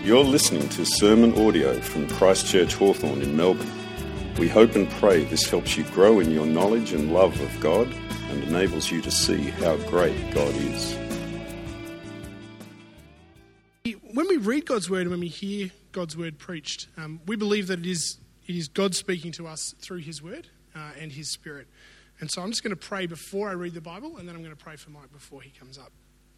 You're listening to sermon audio from Christchurch Hawthorn in Melbourne. We hope and pray this helps you grow in your knowledge and love of God and enables you to see how great God is. When we read God's word and when we hear God's word preached, we believe that it is God speaking to us through his word and his spirit. And so I'm just going to pray before I read the Bible, and then I'm going to pray for Mike before he comes up.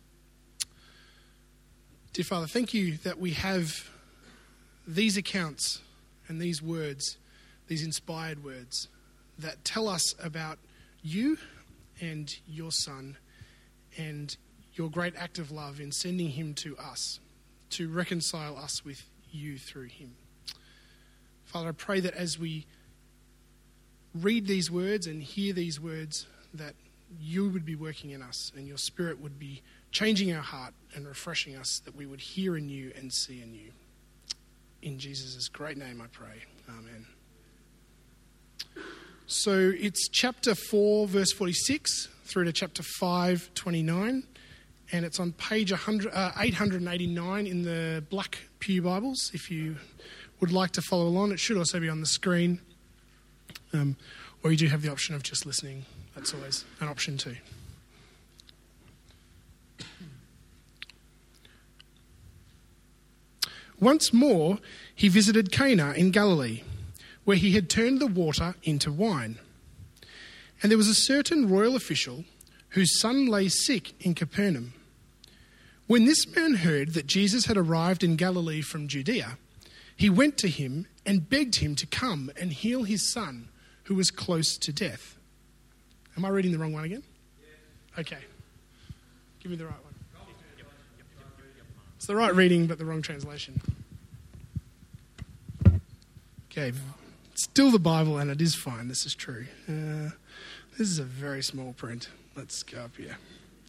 Dear Father, thank you that we have these accounts and these words, these inspired words that tell us about you and your Son and your great act of love in sending him to us, to reconcile us with you through him. Father, I pray that as we read these words and hear these words, that you would be working in us and your Spirit would be changing our heart and refreshing us, that we would hear in you and see in you. In Jesus' great name I pray. Amen. So it's chapter 4, verse 46 through to chapter 5, 29. And it's on page 889 in the Black Pew Bibles. If you would like to follow along, it should also be on the screen. Or you do have the option of just listening. That's always an option too. Once more, he visited Cana in Galilee, where he had turned the water into wine. And there was a certain royal official whose son lay sick in Capernaum. When this man heard that Jesus had arrived in Galilee from Judea, he went to him and begged him to come and heal his son, who was close to death. Am I reading the wrong one again? Okay. Give me the right one. It's the right reading, but the wrong translation. Okay. Still the Bible, and it is fine. This is true. This is a very small print. Let's go up here.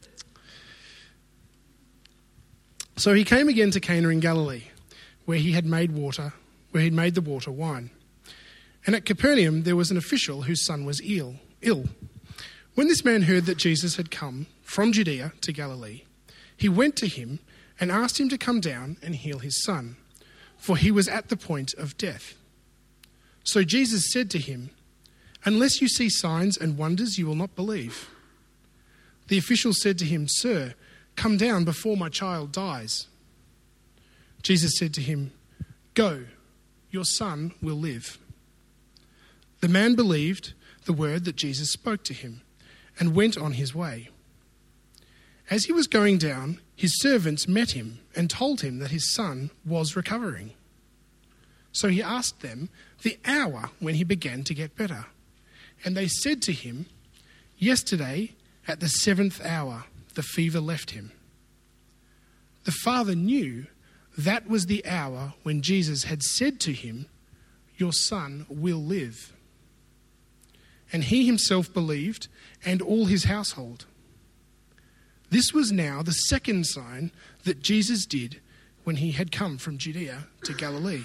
So he came again to Cana in Galilee, where he had made the water wine. And at Capernaum there was an official whose son was ill. When this man heard that Jesus had come from Judea to Galilee, he went to him and asked him to come down and heal his son, for he was at the point of death. So Jesus said to him, "Unless you see signs and wonders, you will not believe." The official said to him, "Sir, come down before my child dies." Jesus said to him, "Go, your son will live." The man believed the word that Jesus spoke to him and went on his way. As he was going down, his servants met him and told him that his son was recovering. So he asked them the hour when he began to get better. And they said to him, "Yesterday at the 7th hour, the fever left him." The father knew that was the hour when Jesus had said to him, "Your son will live." And he himself believed, and all his household. This was now the second sign that Jesus did when he had come from Judea to Galilee.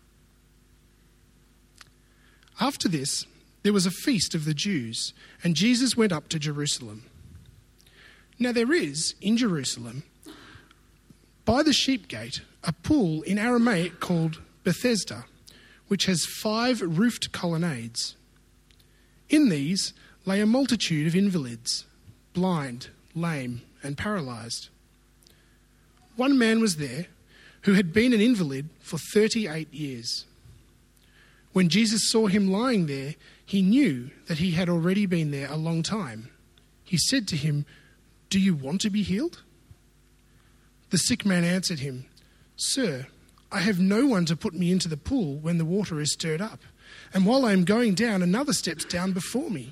After this, there was a feast of the Jews, and Jesus went up to Jerusalem. Now there is, in Jerusalem, by the sheep gate, a pool in Aramaic called Bethesda, which has 5 roofed colonnades. In these lay a multitude of invalids, blind, lame, and paralysed. One man was there who had been an invalid for 38 years. When Jesus saw him lying there, he knew that he had already been there a long time. He said to him, "Do you want to be healed?" The sick man answered him, "Sir, I have no one to put me into the pool when the water is stirred up, and while I am going down, another steps down before me."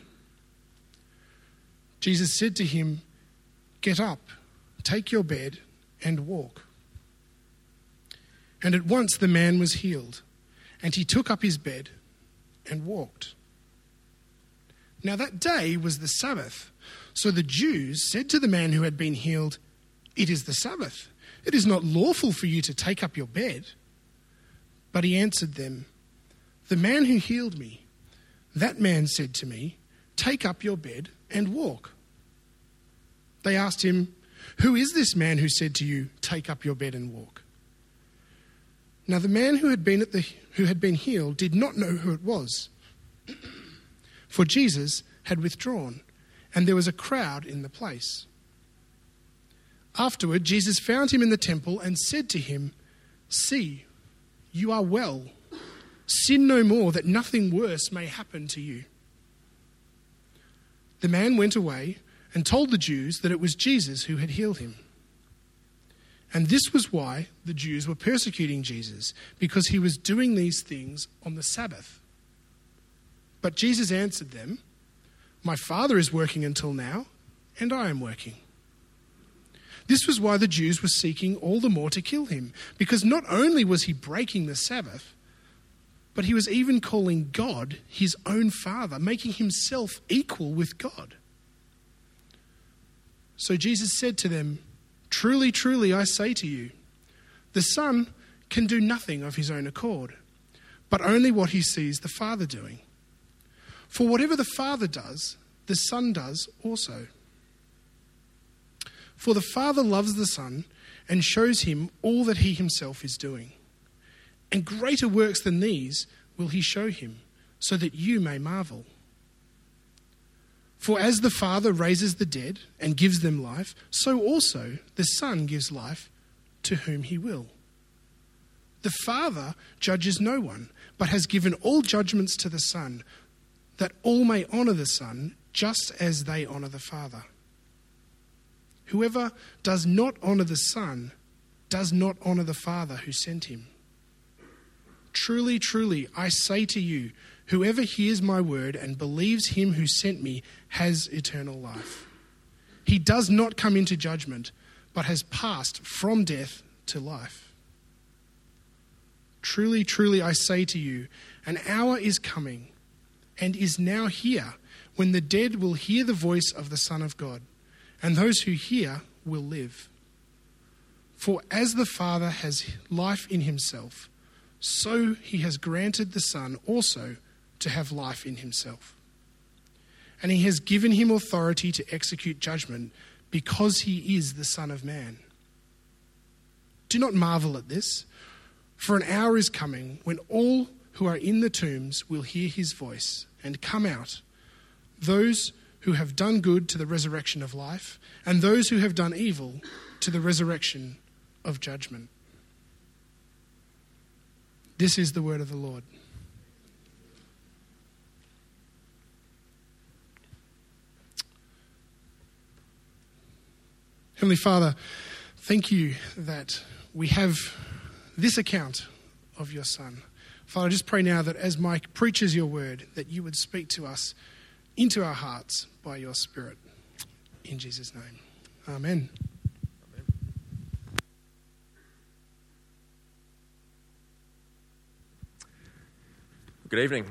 Jesus said to him, "Get up, take your bed, and walk." And at once the man was healed, and he took up his bed and walked. Now that day was the Sabbath, so the Jews said to the man who had been healed, "It is the Sabbath. It is not lawful for you to take up your bed." But he answered them, "The man who healed me, that man said to me, 'Take up your bed and walk.'" They asked him, "Who is this man who said to you, 'Take up your bed and walk'?" Now the man who had been healed did not know who it was, for Jesus had withdrawn, and there was a crowd in the place. Afterward, Jesus found him in the temple and said to him, "See, you are well. Sin no more, that nothing worse may happen to you." The man went away and told the Jews that it was Jesus who had healed him. And this was why the Jews were persecuting Jesus, because he was doing these things on the Sabbath. But Jesus answered them, "My Father is working until now, and I am working." This was why the Jews were seeking all the more to kill him, because not only was he breaking the Sabbath, but he was even calling God his own Father, making himself equal with God. So Jesus said to them, "Truly, truly, I say to you, the Son can do nothing of his own accord, but only what he sees the Father doing. For whatever the Father does, the Son does also. For the Father loves the Son and shows him all that he himself is doing. And greater works than these will he show him, so that you may marvel. For as the Father raises the dead and gives them life, so also the Son gives life to whom he will. The Father judges no one, but has given all judgments to the Son, that all may honour the Son just as they honour the Father. Whoever does not honour the Son does not honour the Father who sent him. Truly, truly, I say to you, whoever hears my word and believes him who sent me has eternal life. He does not come into judgment, but has passed from death to life. Truly, truly, I say to you, an hour is coming and is now here when the dead will hear the voice of the Son of God, and those who hear will live. For as the Father has life in himself, so he has granted the Son also to have life in himself. And he has given him authority to execute judgment, because he is the Son of Man. Do not marvel at this, for an hour is coming when all who are in the tombs will hear his voice and come out, those who have done good to the resurrection of life, and those who have done evil to the resurrection of judgment. This is the word of the Lord. Heavenly Father, thank you that we have this account of your Son. Father, I just pray now that as Mike preaches your word, that you would speak to us into our hearts by your Spirit. In Jesus' name. Amen. Good evening.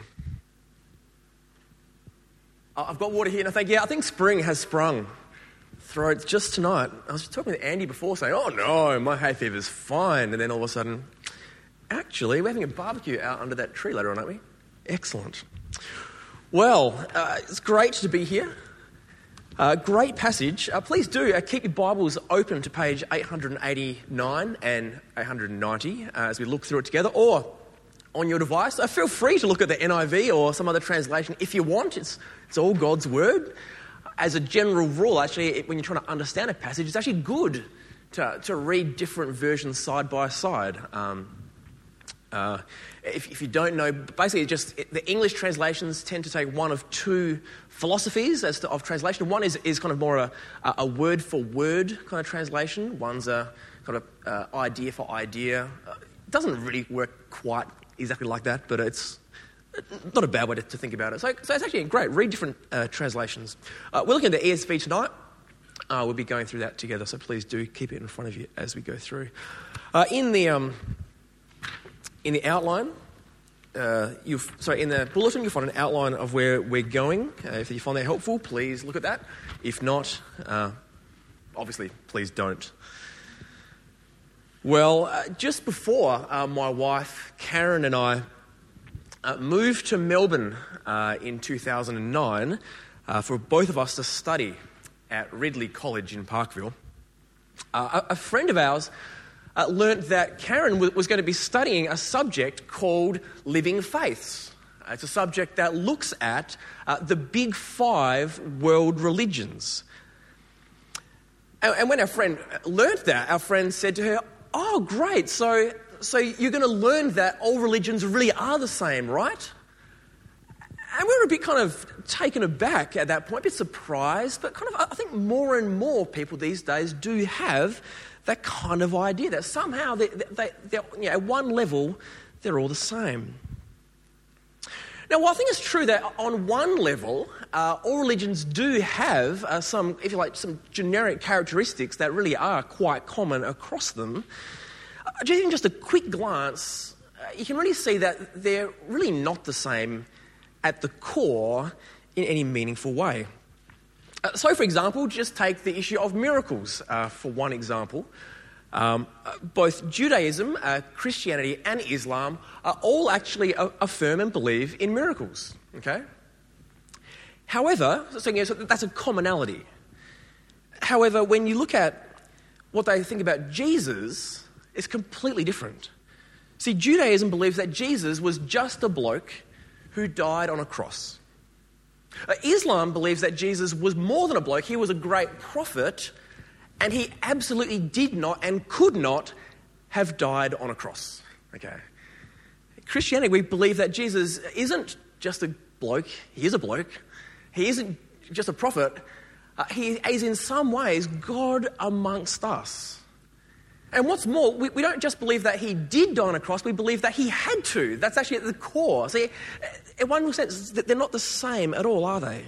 I've got water here, and I think spring has sprung. Throats just tonight. I was talking to Andy before saying, "Oh no, my hay fever's fine," and then all of a sudden, actually, we're having a barbecue out under that tree later on, aren't we? Excellent. Well, it's great to be here. Great passage. Please do keep your Bibles open to page 889 and 890 as we look through it together, or on your device. Feel free to look at the NIV or some other translation if you want. It's all God's word. As a general rule, actually, when you're trying to understand a passage, it's actually good to read different versions side by side. If you don't know, basically the English translations tend to take one of two philosophies of translation. One is kind of more a word-for-word kind of translation. One's a kind of idea for idea. It doesn't really work quite exactly like that, but it's not a bad way to think about it. So it's actually great. Read different translations. We're looking at the ESV tonight. We'll be going through that together, so please do keep it in front of you as we go through. In the outline, in the bulletin, you'll find an outline of where we're going. If you find that helpful, please look at that. If not, obviously, please don't. Well, just before my wife, Karen, and I moved to Melbourne in 2009 for both of us to study at Ridley College in Parkville, a friend of ours learnt that Karen was going to be studying a subject called living faiths. It's a subject that looks at the big 5 world religions. And when our friend learnt that, our friend said to her, "Oh, great, so you're going to learn that all religions really are the same, right?" And we were a bit kind of taken aback at that point, a bit surprised, but kind of I think more and more people these days do have that kind of idea that somehow they're at one level, they're all the same. Now, while I think it's true that on one level, all religions do have some, if you like, some generic characteristics that really are quite common across them, just in just a quick glance, you can really see that they're really not the same at the core in any meaningful way. So, for example, just take the issue of miracles for one example. Both Judaism, Christianity and Islam all actually affirm and believe in miracles, okay? However, so that's a commonality. However, when you look at what they think about Jesus, it's completely different. See, Judaism believes that Jesus was just a bloke who died on a cross. Islam believes that Jesus was more than a bloke. He was a great prophet, and he absolutely did not and could not have died on a cross. Okay. Christianity, we believe that Jesus isn't just a bloke. He is a bloke. He isn't just a prophet. He is in some ways God amongst us. And what's more, we don't just believe that he did die on a cross, we believe that he had to. That's actually at the core. See, in one sense, they're not the same at all, are they?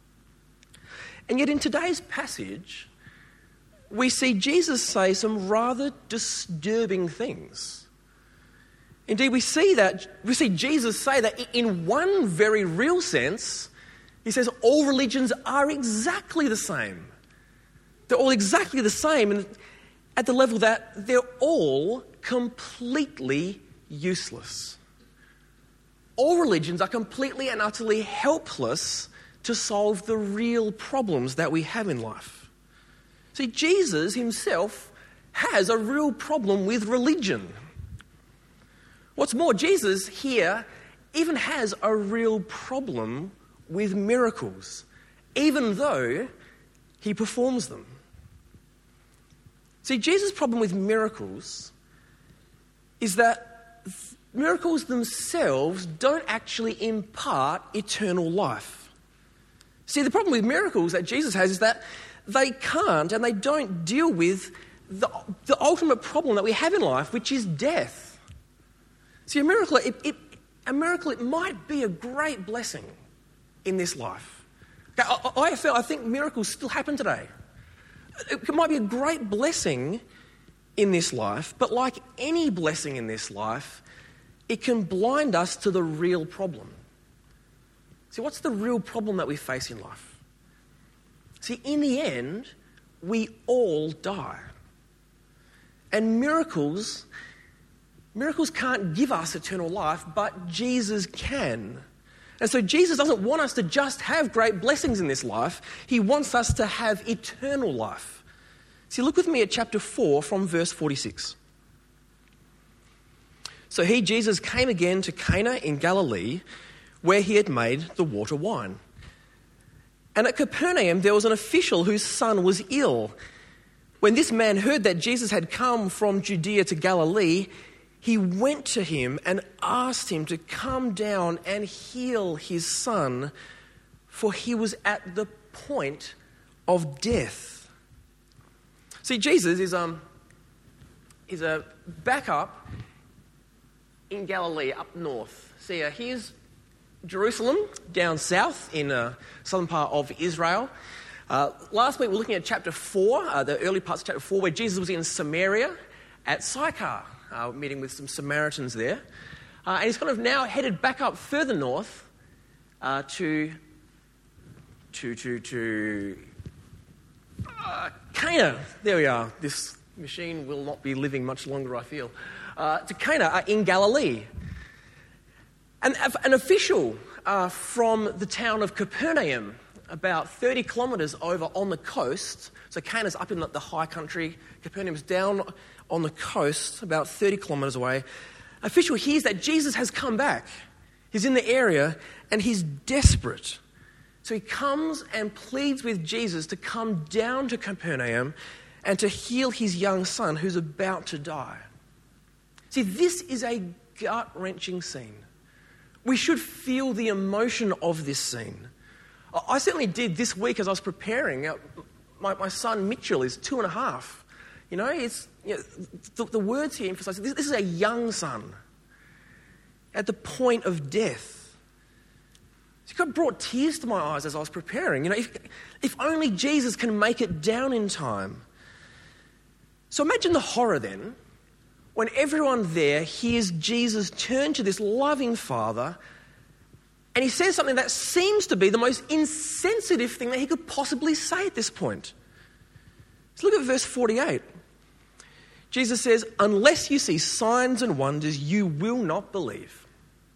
And yet in today's passage, we see Jesus say some rather disturbing things. Indeed, we see Jesus say that in one very real sense, he says all religions are exactly the same. They're all exactly the same, and at the level that they're all completely useless. All religions are completely and utterly helpless to solve the real problems that we have in life. See, Jesus himself has a real problem with religion. What's more, Jesus here even has a real problem with miracles, even though he performs them. See, Jesus' problem with miracles is that miracles themselves don't actually impart eternal life. See, the problem with miracles that Jesus has is that they can't and they don't deal with the ultimate problem that we have in life, which is death. See, a miracle, it might be a great blessing in this life. I think miracles still happen today. It might be a great blessing in this life, but like any blessing in this life, it can blind us to the real problem. See, what's the real problem that we face in life? See, in the end, we all die. And miracles can't give us eternal life, but Jesus can. And so Jesus doesn't want us to just have great blessings in this life. He wants us to have eternal life. See, look with me at chapter 4 from verse 46. So Jesus came again to Cana in Galilee, where he had made the water wine. And at Capernaum there was an official whose son was ill. When this man heard that Jesus had come from Judea to Galilee, he went to him and asked him to come down and heal his son, for he was at the point of death. See, Jesus is a backup in Galilee, up north. See, here's Jerusalem, down south in the southern part of Israel. Last week we were looking at chapter 4, the early parts of chapter 4, where Jesus was in Samaria at Sychar. Meeting with some Samaritans there. And he's kind of now headed back up further north to Cana. There we are. This machine will not be living much longer, I feel. To Cana in Galilee. And an official from the town of Capernaum about 30 kilometres over on the coast. So Cana's up in the high country, Capernaum's down on the coast, about 30 kilometres away. An official hears that Jesus has come back. He's in the area and he's desperate. So he comes and pleads with Jesus to come down to Capernaum and to heal his young son who's about to die. See, this is a gut-wrenching scene. We should feel the emotion of this scene. I certainly did this week as I was preparing. My son Mitchell is 2.5. The words here emphasise this is a young son at the point of death. It kind of brought tears to my eyes as I was preparing. If only Jesus can make it down in time. So imagine the horror then, when everyone there hears Jesus turn to this loving Father and he says something that seems to be the most insensitive thing that he could possibly say at this point. Let's look at verse 48. Jesus says, "Unless you see signs and wonders, you will not believe."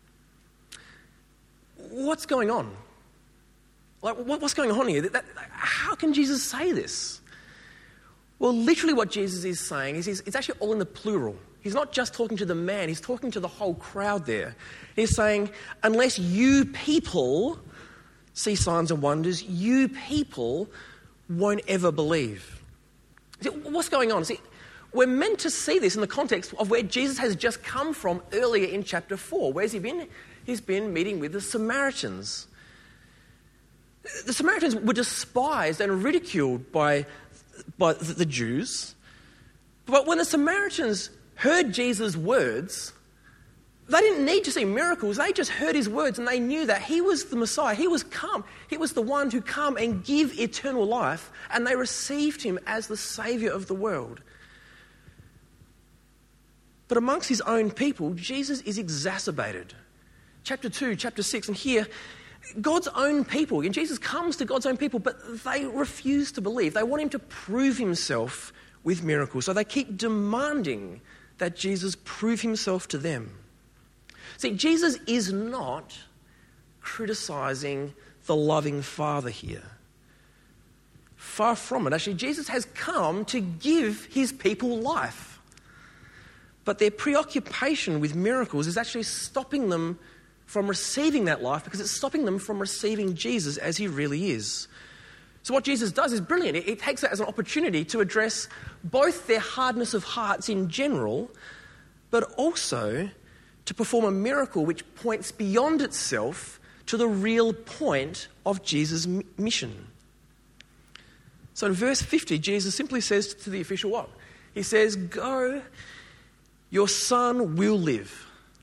What's going on? What's going on here? How can Jesus say this? Well, literally what Jesus is saying is it's actually all in the plural. He's not just talking to the man, he's talking to the whole crowd there. He's saying, unless you people see signs and wonders, you people won't ever believe. See, what's going on? See, we're meant to see this in the context of where Jesus has just come from earlier in chapter 4. Where's he been? He's been meeting with the Samaritans. The Samaritans were despised and ridiculed by the Jews. But when the Samaritans heard Jesus' words, they didn't need to see miracles. They just heard his words and they knew that he was the Messiah. He was the one who come and give eternal life, and they received him as the Saviour of the world. But amongst his own people, Jesus is exacerbated. Chapter 2, chapter 6, and here, God's own people, and Jesus comes to God's own people, but they refuse to believe. They want him to prove himself with miracles, so they keep demanding that Jesus prove himself to them. See, Jesus is not criticising the loving Father here. Far from it. Actually, Jesus has come to give his people life. But their preoccupation with miracles is actually stopping them from receiving that life, because it's stopping them from receiving Jesus as he really is. So what Jesus does is brilliant. It takes it as an opportunity to address both their hardness of hearts in general, but also to perform a miracle which points beyond itself to the real point of Jesus' mission. So in verse 50, Jesus simply says to the official what? He says, "Go, your son will live."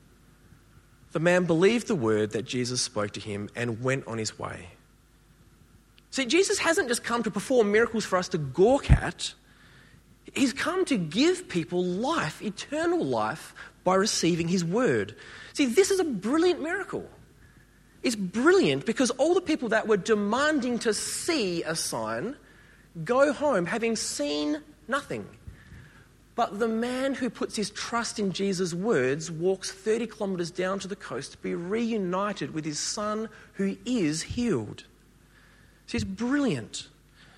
The man believed the word that Jesus spoke to him and went on his way. See, Jesus hasn't just come to perform miracles for us to gawk at. He's come to give people life, eternal life, by receiving his word. See, this is a brilliant miracle. It's brilliant because all the people that were demanding to see a sign go home having seen nothing. But the man who puts his trust in Jesus' words walks 30 kilometres down to the coast to be reunited with his son who is healed. See, it's brilliant.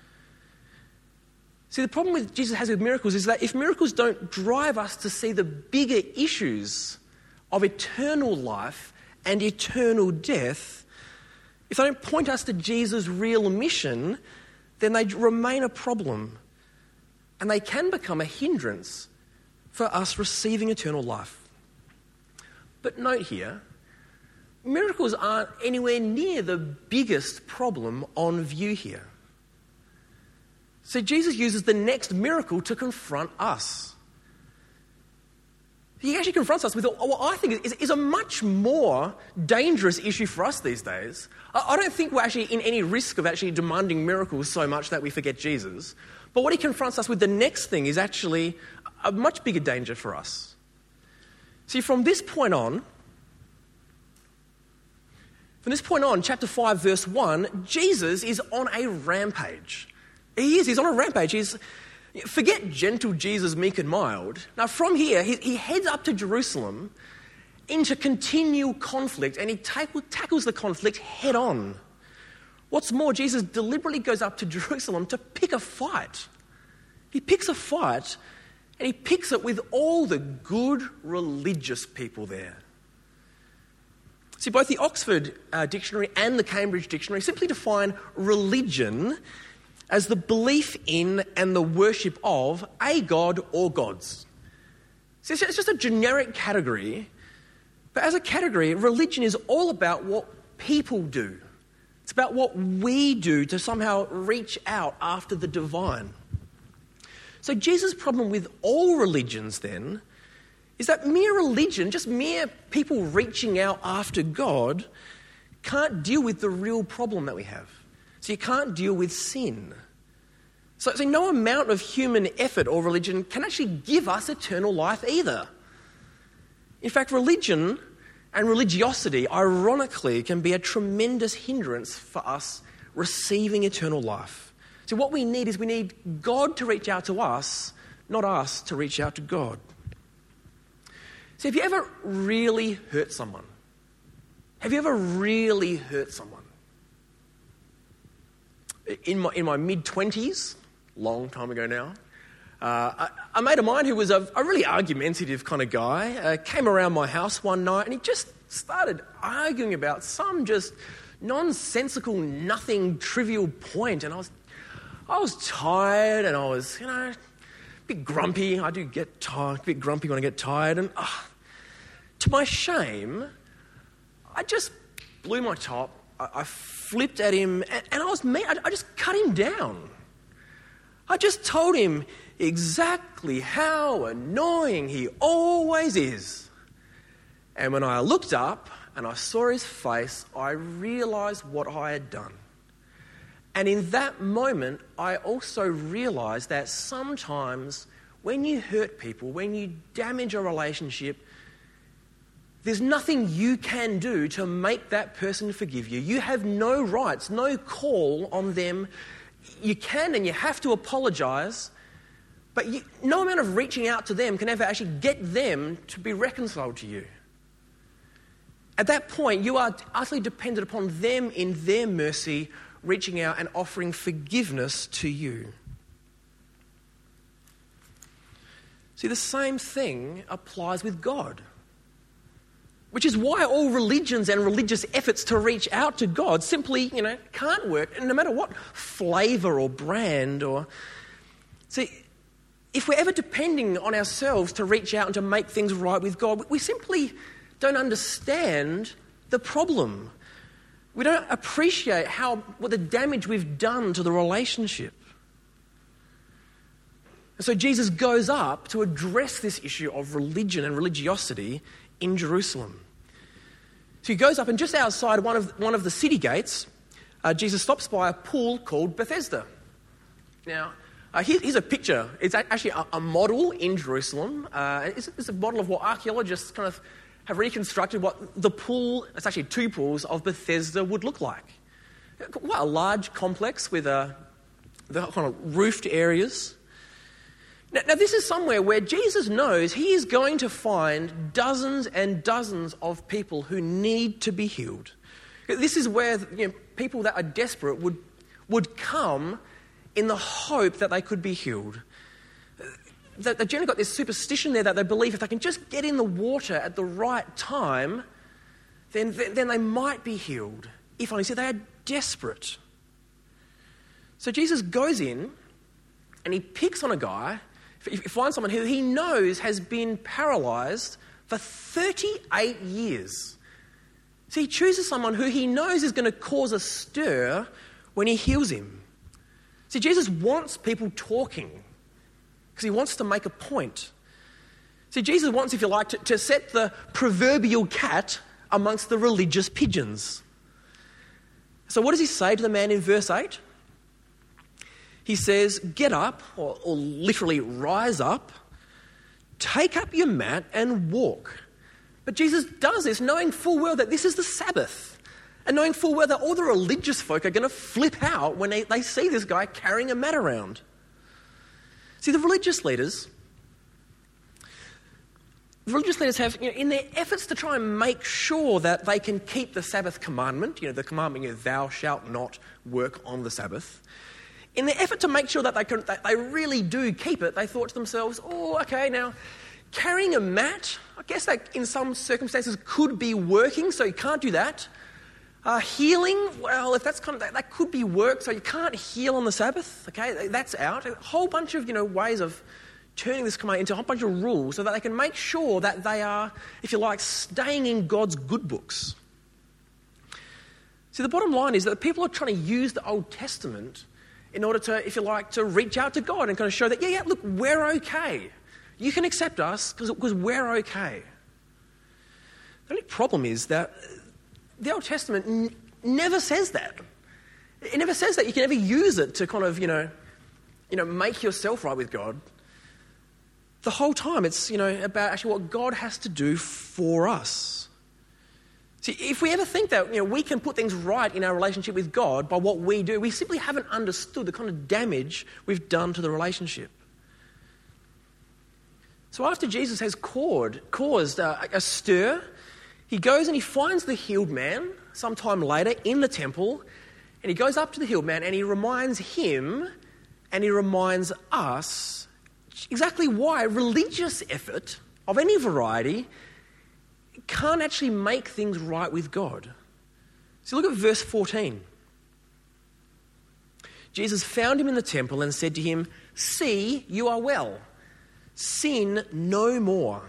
See, the problem with Jesus has with miracles is that if miracles don't drive us to see the bigger issues of eternal life and eternal death, if they don't point us to Jesus' real mission, then they remain a problem. And they can become a hindrance for us receiving eternal life. But note here, miracles aren't anywhere near the biggest problem on view here. So Jesus uses the next miracle to confront us. He actually confronts us with what I think is a much more dangerous issue for us these days. I don't think we're actually in any risk of actually demanding miracles so much that we forget Jesus. But what he confronts us with the next thing is actually a much bigger danger for us. See, from this point on, chapter 5, verse 1, Jesus is on a rampage. He's on a rampage. Forget gentle Jesus, meek and mild. Now from here, he heads up to Jerusalem into continual conflict, and he tackles the conflict head on. What's more, Jesus deliberately goes up to Jerusalem to pick a fight. He picks a fight, and he picks it with all the good religious people there. See, both the Oxford Dictionary and the Cambridge Dictionary simply define religion as the belief in and the worship of a god or gods. See, it's just a generic category, but as a category, religion is all about what people do. It's about what we do to somehow reach out after the divine. So Jesus' problem with all religions then is that mere religion, just mere people reaching out after God, can't deal with the real problem that we have. So you can't deal with sin. So no amount of human effort or religion can actually give us eternal life either. In fact, religion and religiosity, ironically, can be a tremendous hindrance for us receiving eternal life. So what we need God to reach out to us, not us to reach out to God. So have you ever really hurt someone? Have you ever really hurt someone? In my mid-20s, long time ago now, a mate of mine who was a really argumentative kind of guy came around my house one night and he just started arguing about some just nonsensical, nothing, trivial point. And I was tired and I was, a bit grumpy. I do get a bit grumpy when I get tired. And to my shame, I just blew my top. I flipped at him and I was mean. I just cut him down. I just told him exactly how annoying he always is. And when I looked up and I saw his face, I realised what I had done. And in that moment, I also realised that sometimes when you hurt people, when you damage a relationship, there's nothing you can do to make that person forgive you. You have no rights, no call on them. You can and you have to apologise, but no amount of reaching out to them can ever actually get them to be reconciled to you. At that point, you are utterly dependent upon them in their mercy, reaching out and offering forgiveness to you. See, the same thing applies with God, which is why all religions and religious efforts to reach out to God simply, can't work, and no matter what flavour or brand or... See, if we're ever depending on ourselves to reach out and to make things right with God, we simply don't understand the problem. We don't appreciate what the damage we've done to the relationship. And so Jesus goes up to address this issue of religion and religiosity in Jerusalem. So he goes up, and just outside one of the city gates, Jesus stops by a pool called Bethesda. Now, here's a picture. It's actually a model in Jerusalem. It's a model of what archaeologists kind of have reconstructed what the pool, it's actually two pools, of Bethesda would look like. Quite a large complex with the kind of roofed areas. Now, this is somewhere where Jesus knows he is going to find dozens and dozens of people who need to be healed. This is where people that are desperate would come in the hope that they could be healed. They've generally got this superstition there that they believe if they can just get in the water at the right time, then they might be healed. If only. So they are desperate. So Jesus goes in and he picks on a guy. He finds someone who he knows has been paralysed for 38 years. So he chooses someone who he knows is going to cause a stir when he heals him. See, Jesus wants people talking because he wants to make a point. See, Jesus wants, if you like, to set the proverbial cat amongst the religious pigeons. So what does he say to the man in verse 8? He says, get up, or literally rise up, take up your mat and walk. But Jesus does this knowing full well that this is the Sabbath, and knowing full well that all the religious folk are going to flip out when they see this guy carrying a mat around. See, the religious leaders, religious leaders have, in their efforts to try and make sure that they can keep the Sabbath commandment, the commandment, thou shalt not work on the Sabbath, in their effort to make sure that they really do keep it, they thought to themselves, oh, okay, now, carrying a mat, I guess that in some circumstances could be working, so you can't do that. Healing, well, if that's that could be work, so you can't heal on the Sabbath, okay, that's out. A whole bunch of, ways of turning this command into a whole bunch of rules so that they can make sure that they are, if you like, staying in God's good books. See, the bottom line is that people are trying to use the Old Testament in order to, if you like, to reach out to God and kind of show that, yeah, look, we're okay. You can accept us because we're okay. The only problem is that the Old Testament never says that. It never says that you can ever use it to kind of, make yourself right with God. The whole time it's, about actually what God has to do for us. See, if we ever think that, we can put things right in our relationship with God by what we do, we simply haven't understood the kind of damage we've done to the relationship. So after Jesus has caused a stir, he goes and he finds the healed man sometime later in the temple, and he goes up to the healed man and he reminds him and he reminds us exactly why religious effort of any variety can't actually make things right with God. So look at verse 14. Jesus found him in the temple and said to him, "See, you are well. Sin no more,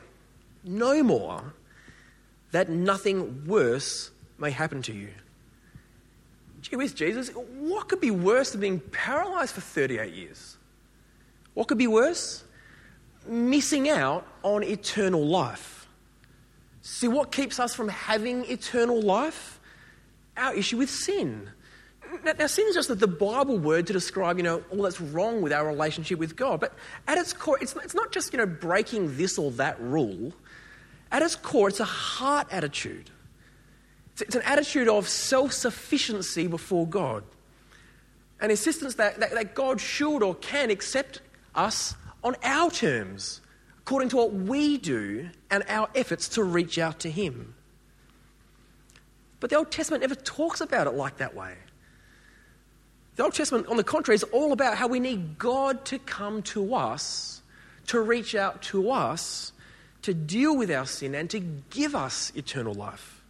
that nothing worse may happen to you." Gee whiz, Jesus, what could be worse than being paralyzed for 38 years? What could be worse? Missing out on eternal life. See, what keeps us from having eternal life? Our issue with sin. Now, sin is just the Bible word to describe, all that's wrong with our relationship with God. But at its core, it's not just, breaking this or that rule. At its core, it's a heart attitude. It's an attitude of self-sufficiency before God. An insistence that God should or can accept us on our terms, according to what we do and our efforts to reach out to him. But the Old Testament never talks about it like that way. The Old Testament, on the contrary, is all about how we need God to come to us, to reach out to us, to deal with our sin and to give us eternal life.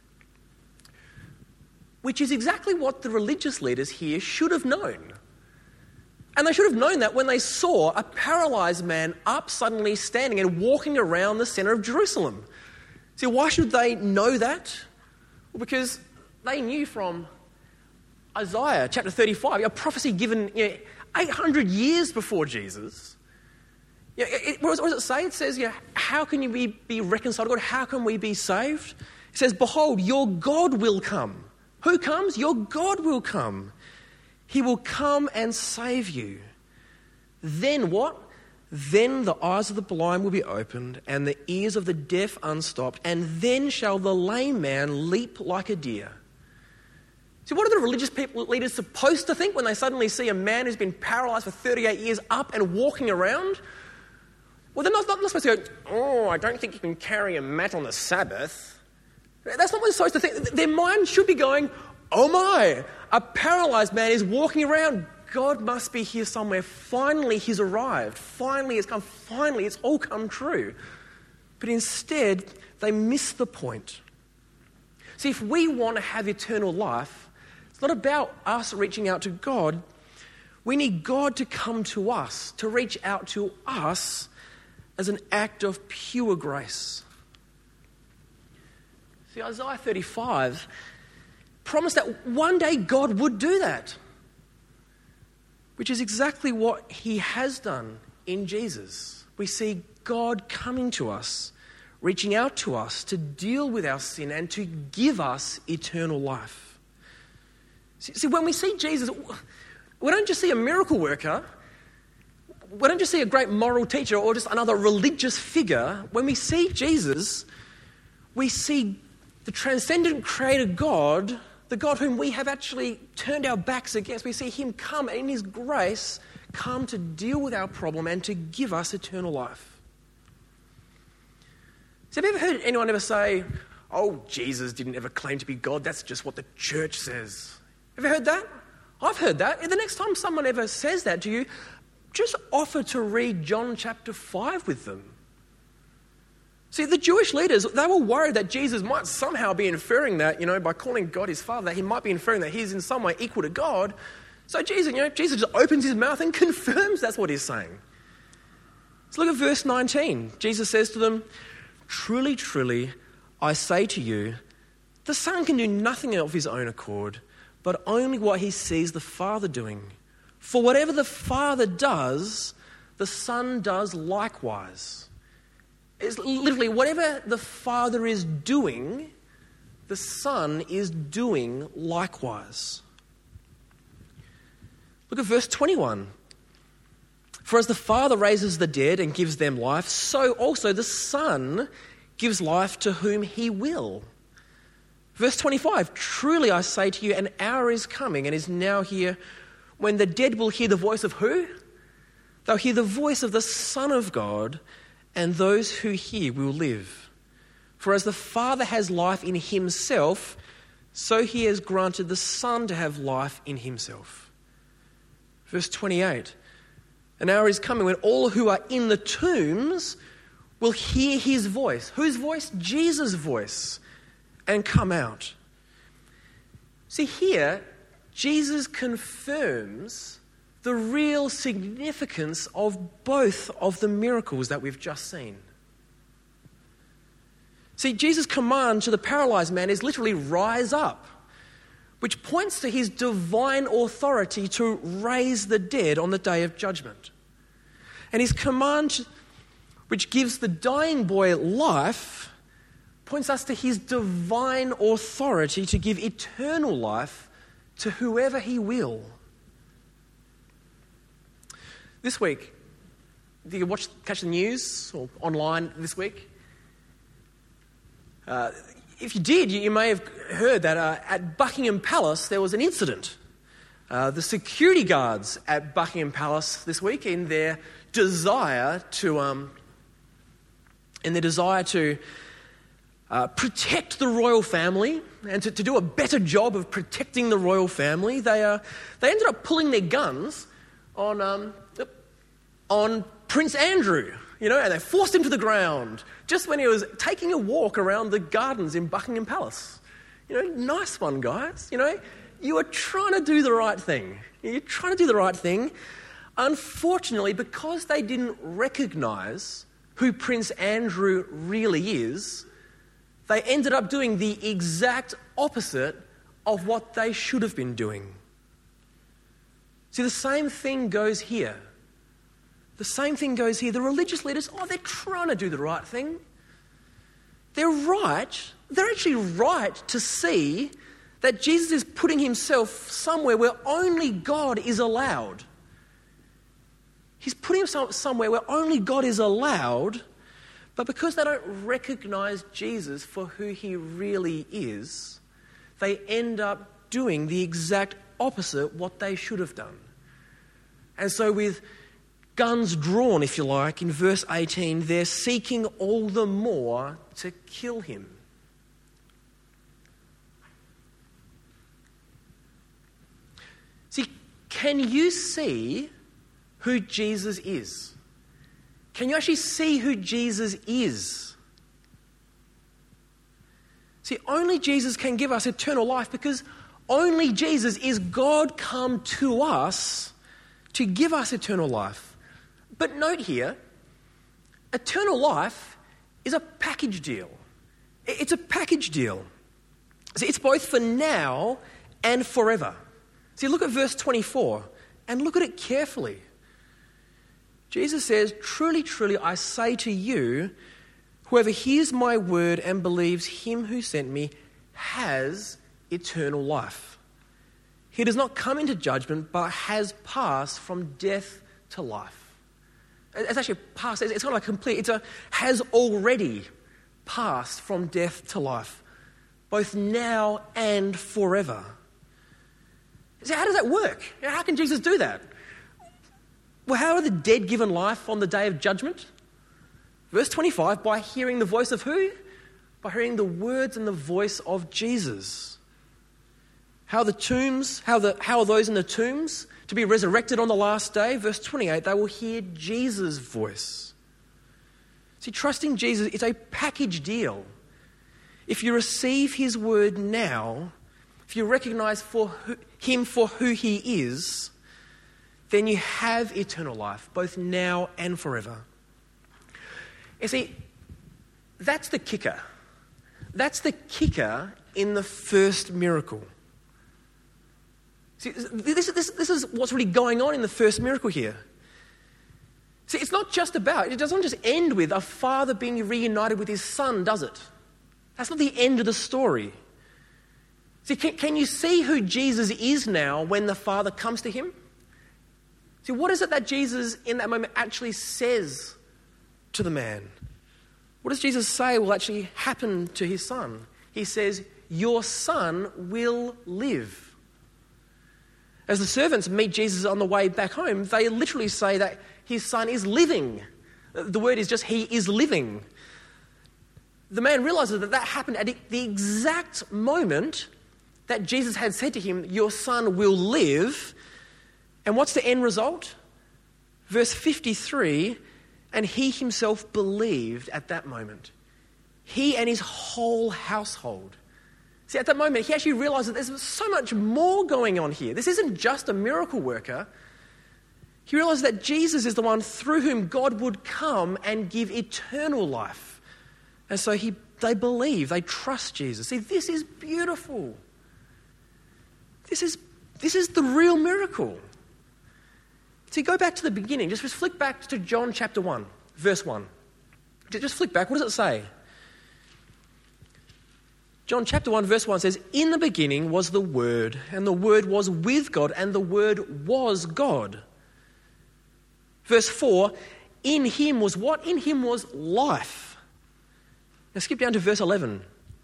Which is exactly what the religious leaders here should have known. And they should have known that when they saw a paralyzed man up suddenly standing and walking around the centre of Jerusalem. See, why should they know that? Well, because they knew from Isaiah chapter 35, a prophecy given 800 years before Jesus. What does it say? It says, how can you be reconciled to God? How can we be saved? It says, behold, your God will come. Who comes? Your God will come. He will come and save you. Then what? Then the eyes of the blind will be opened and the ears of the deaf unstopped, and then shall the lame man leap like a deer. See, what are the religious leaders supposed to think when they suddenly see a man who's been paralyzed for 38 years up and walking around? Well, they're not supposed to go, oh, I don't think you can carry a mat on the Sabbath. That's not what they're supposed to think. Their mind should be going, oh my, a paralyzed man is walking around. God must be here somewhere. Finally, he's arrived. Finally, it's come. Finally, it's all come true. But instead, they miss the point. See, if we want to have eternal life, it's not about us reaching out to God. We need God to come to us, to reach out to us as an act of pure grace. See, Isaiah 35 promised that one day God would do that, which is exactly what he has done in Jesus. We see God coming to us, reaching out to us to deal with our sin and to give us eternal life. See, when we see Jesus, we don't just see a miracle worker, we don't just see a great moral teacher or just another religious figure. When we see Jesus, we see the transcendent creator God, the God whom we have actually turned our backs against. We see him come and in his grace come to deal with our problem and to give us eternal life. So have you ever heard anyone ever say, oh, Jesus didn't ever claim to be God, that's just what the church says? Have you heard that? I've heard that. And the next time someone ever says that to you, just offer to read John chapter 5 with them. See, the Jewish leaders, they were worried that Jesus might somehow be inferring that, by calling God his Father, that he might be inferring that he's in some way equal to God. So Jesus just opens his mouth and confirms that's what he's saying. So look at verse 19. Jesus says to them, truly, truly, I say to you, the Son can do nothing of his own accord, but only what he sees the Father doing. For whatever the Father does, the Son does likewise. It's literally whatever the Father is doing, the Son is doing likewise. Look at verse 21. For as the Father raises the dead and gives them life, so also the Son gives life to whom he will. Verse 25, truly I say to you, an hour is coming and is now here when the dead will hear the voice of who? They'll hear the voice of the Son of God, and those who hear will live. For as the Father has life in himself, so he has granted the Son to have life in himself. Verse 28, an hour is coming when all who are in the tombs will hear his voice. Whose voice? Jesus' voice. And come out. See, here, Jesus confirms the real significance of both of the miracles that we've just seen. See, Jesus' command to the paralyzed man is literally rise up, which points to his divine authority to raise the dead on the day of judgment. And his command, which gives the dying boy life, points us to his divine authority to give eternal life to whoever he will. This week, did you catch the news or online this week? If you did, you may have heard that at Buckingham Palace there was an incident. The security guards at Buckingham Palace this week, in their desire to protect the royal family and to do a better job of protecting the royal family, they ended up pulling their guns on Prince Andrew, and they forced him to the ground just when he was taking a walk around the gardens in Buckingham Palace. Nice one, guys. You are trying to do the right thing. You're trying to do the right thing. Unfortunately, because they didn't recognise who Prince Andrew really is, they ended up doing the exact opposite of what they should have been doing. See, the same thing goes here. The same thing goes here. The religious leaders, they're trying to do the right thing. They're right. They're actually right to see that Jesus is putting himself somewhere where only God is allowed. He's putting himself somewhere where only God is allowed, but because they don't recognise Jesus for who he really is, they end up doing the exact opposite what they should have done. And so with guns drawn, if you like, in verse 18, they're seeking all the more to kill him. See, can you see who Jesus is? Can you actually see who Jesus is? See, only Jesus can give us eternal life, because only Jesus is God come to us to give us eternal life. But note here, eternal life is a package deal. It's a package deal. See, it's both for now and forever. See, look at verse 24 and look at it carefully. Jesus says, truly, truly, I say to you, whoever hears my word and believes him who sent me has eternal life. He does not come into judgment, but has passed from death to life. It's actually past, it's kind of like complete, has already passed from death to life, both now and forever. So how does that work? How can Jesus do that? Well, how are the dead given life on the day of judgment? Verse 25, by hearing the voice of who? By hearing the words and the voice of Jesus. How are those in the tombs to be resurrected on the last day? Verse 28, they will hear Jesus' voice. See, trusting Jesus is a package deal. If you receive his word now, if you recognize him for who he is, then you have eternal life, both now and forever. You see, that's the kicker. That's the kicker in the first miracle. See, this is what's really going on in the first miracle here. See, it doesn't just end with a father being reunited with his son, does it? That's not the end of the story. See, can you see who Jesus is now when the Father comes to him? See, what is it that Jesus in that moment actually says to the man? What does Jesus say will actually happen to his son? He says, your son will live. As the servants meet Jesus on the way back home, they literally say that his son is living. The word is just, he is living. The man realizes that happened at the exact moment that Jesus had said to him, your son will live. And what's the end result? Verse 53, and he himself believed at that moment. He and his whole household. See, at that moment, he actually realized that there's so much more going on here. This isn't just a miracle worker. He realized that Jesus is the one through whom God would come and give eternal life. And so they believe, they trust Jesus. See, this is beautiful. This is the real miracle. See, go back to the beginning. Just flick back to John chapter 1, verse 1. Just flick back. What does it say? John chapter 1, verse 1 says, in the beginning was the Word, and the Word was with God, and the Word was God. Verse 4, in him was what? In him was life. Now skip down to verse 11.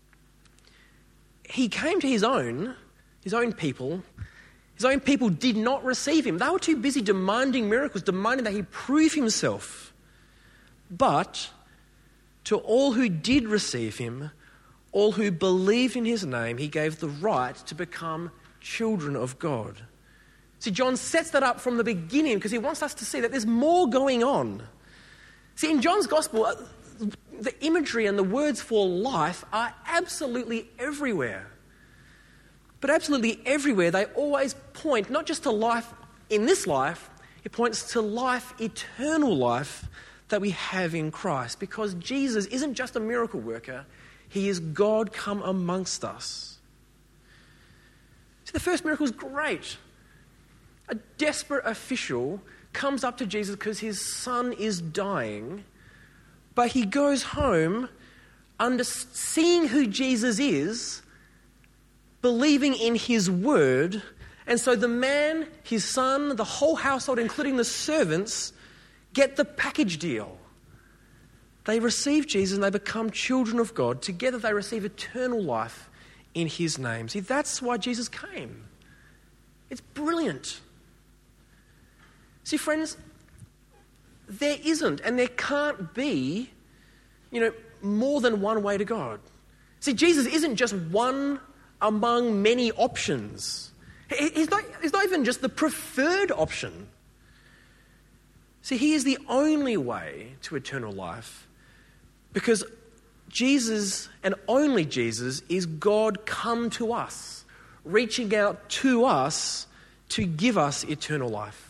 He came to his own people. His own people did not receive him. They were too busy demanding miracles, demanding that he prove himself. But to all who did receive him, all who believed in his name, he gave the right to become children of God. See, John sets that up from the beginning because he wants us to see that there's more going on. See, in John's gospel, the imagery and the words for life are absolutely everywhere. But absolutely everywhere, they always point not just to life in this life, it points to life, eternal life that we have in Christ. Because Jesus isn't just a miracle worker, he is God come amongst us. See, the first miracle is great. A desperate official comes up to Jesus because his son is dying, but he goes home seeing who Jesus is, believing in his word, and so the man, his son, the whole household, including the servants, get the package deal. They receive Jesus and they become children of God. Together they receive eternal life in his name. See, that's why Jesus came. It's brilliant. See, friends, there isn't and there can't be, more than one way to God. See, Jesus isn't just one among many options. He's not even just the preferred option. See, he is the only way to eternal life because Jesus and only Jesus is God come to us, reaching out to us to give us eternal life.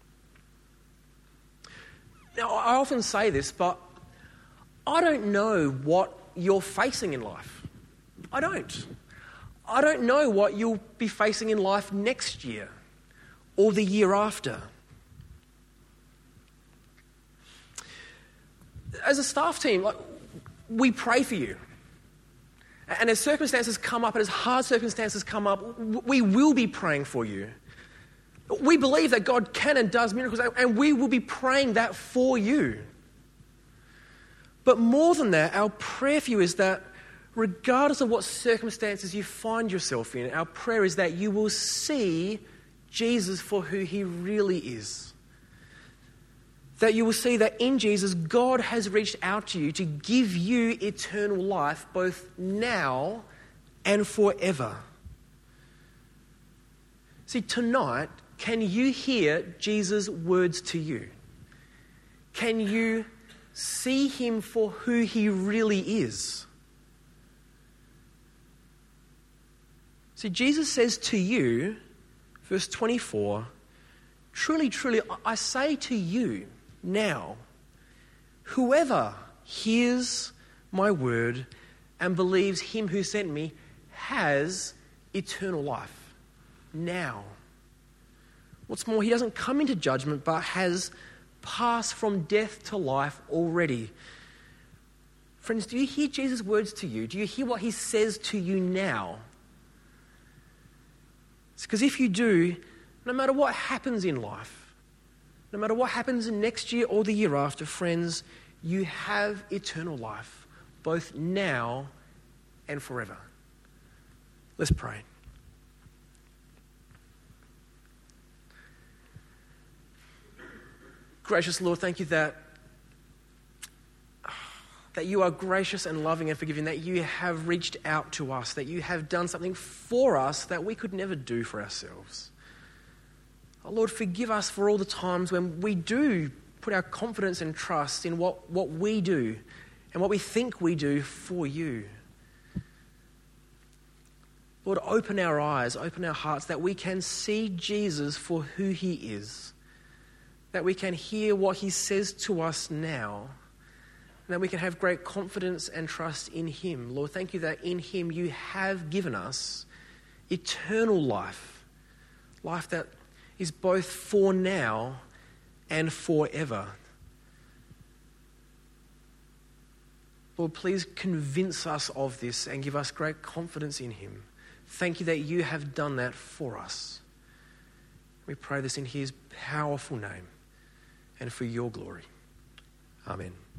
Now, I often say this, but I don't know what you're facing in life. I don't know what you'll be facing in life next year or the year after. As a staff team, we pray for you. And as circumstances come up, and as hard circumstances come up, we will be praying for you. We believe that God can and does miracles, and we will be praying that for you. But more than that, our prayer for you is that regardless of what circumstances you find yourself in, our prayer is that you will see Jesus for who he really is. that you will see that in Jesus, God has reached out to you to give you eternal life, both now and forever. See, tonight, can you hear Jesus' words to you? Can you see him for who he really is? See, Jesus says to you, verse 24, truly, truly, I say to you now, whoever hears my word and believes him who sent me has eternal life. Now. What's more, he doesn't come into judgment, but has passed from death to life already. Friends, do you hear Jesus' words to you? Do you hear what he says to you now? It's because if you do, no matter what happens in life, no matter what happens next year or the year after, friends, you have eternal life, both now and forever. Let's pray. Gracious Lord, thank you that you are gracious and loving and forgiving, that you have reached out to us, that you have done something for us that we could never do for ourselves. Oh Lord, forgive us for all the times when we do put our confidence and trust in what we do and what we think we do for you. Lord, open our eyes, open our hearts, that we can see Jesus for who he is, that we can hear what he says to us now, and that we can have great confidence and trust in him. Lord, thank you that in him you have given us eternal life, life that is both for now and forever. Lord, please convince us of this and give us great confidence in him. Thank you that you have done that for us. We pray this in his powerful name and for your glory. Amen.